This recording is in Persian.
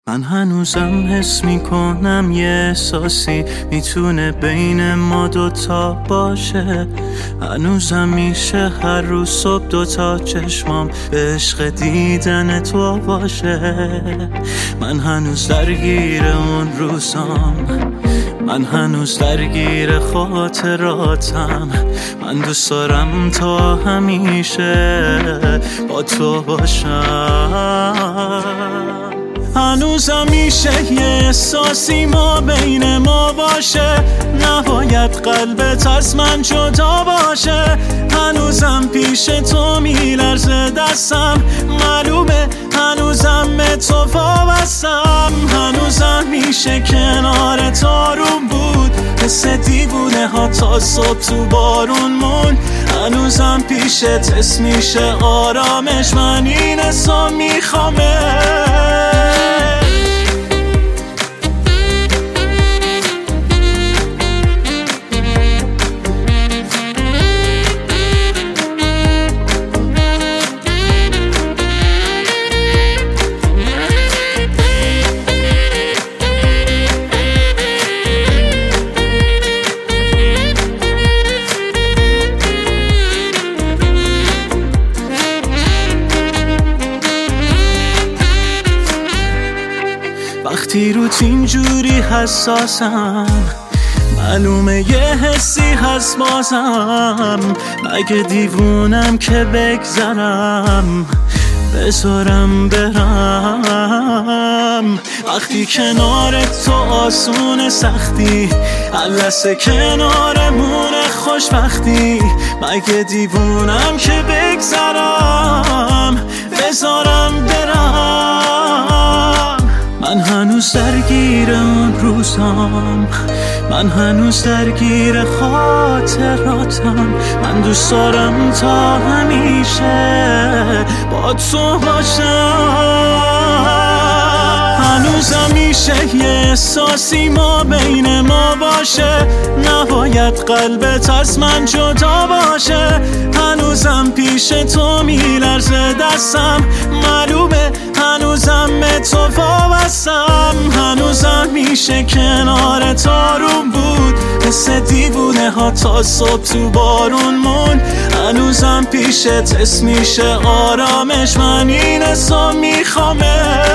من هنوزم حس میکنم یه احساسی میتونه بین ما دوتا باشه. هنوزم میشه هر روز صبح دوتا چشمام به عشق دیدن تو باشه. من هنوز درگیر اون روزام، من هنوز درگیر خاطراتم. من دوست دارم تا همیشه با تو باشم. هنوزم میشه یه احساسی ما بین ما باشه، نباید قلبت از من جدا باشه. هنوزم پیش تو میلرزه دستم، معلومه هنوزم به تو وابستم. هنوزم میشه کنار تارون بود، حس دیوونه ها تا صبح تو بارون مون. هنوزم پیشت حس میشه آرامش، من این حسا میخوامه. وقتی روت اینجوری حساسم، معلومه یه حسی هست بازم. مگه دیوونم که بگذرم بذارم برم؟ وقتی کنارت تو آسون سختی، لحظه کنارمونه خوشبختی. مگه دیوونم که بگذرم بذارم برم؟ من هنوز درگیر اون روزام، من هنوز درگیر خاطراتم. من دوست دارم تا همیشه با تو باشم. هنوزم میشه یه احساسی ما بین ما باشه، نباید قلبت از من جدا باشه. هنوزم پیش تو میلرزه دستم، معلومه هنوزم به تو وابستم. هنوزم میشه کنار تارون بود، حس دیوونه ها تا صبح تو بارون مون. هنوزم پیشت حس میشه آرامش، من این حسا میخوامه.